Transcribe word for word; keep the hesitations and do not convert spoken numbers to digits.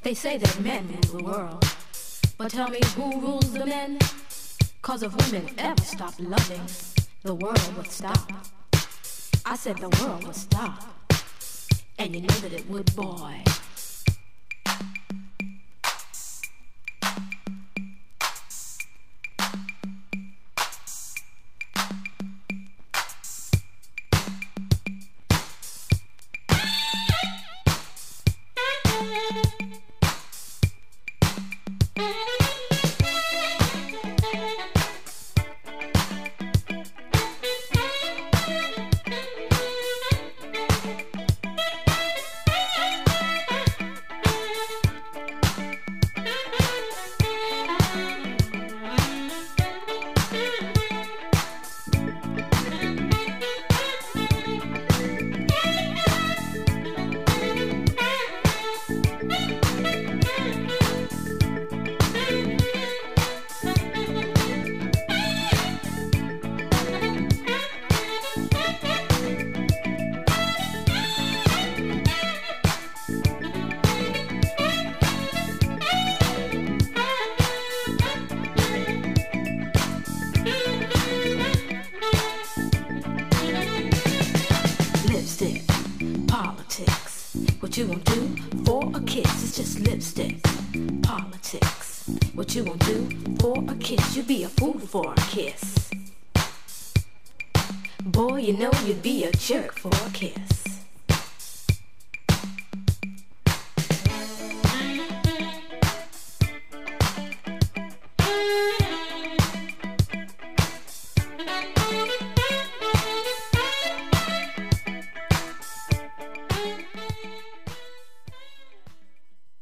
They say that men rule the world, but tell me who rules the men? Cause if women ever stop loving, the world would stop. I said the world would stop, and you know that it would, boy. What you won't do for a kiss is just lipstick. Politics. What you won't do for a kiss, you'd be a fool for a kiss. Boy, you know you'd be a jerk for a kiss.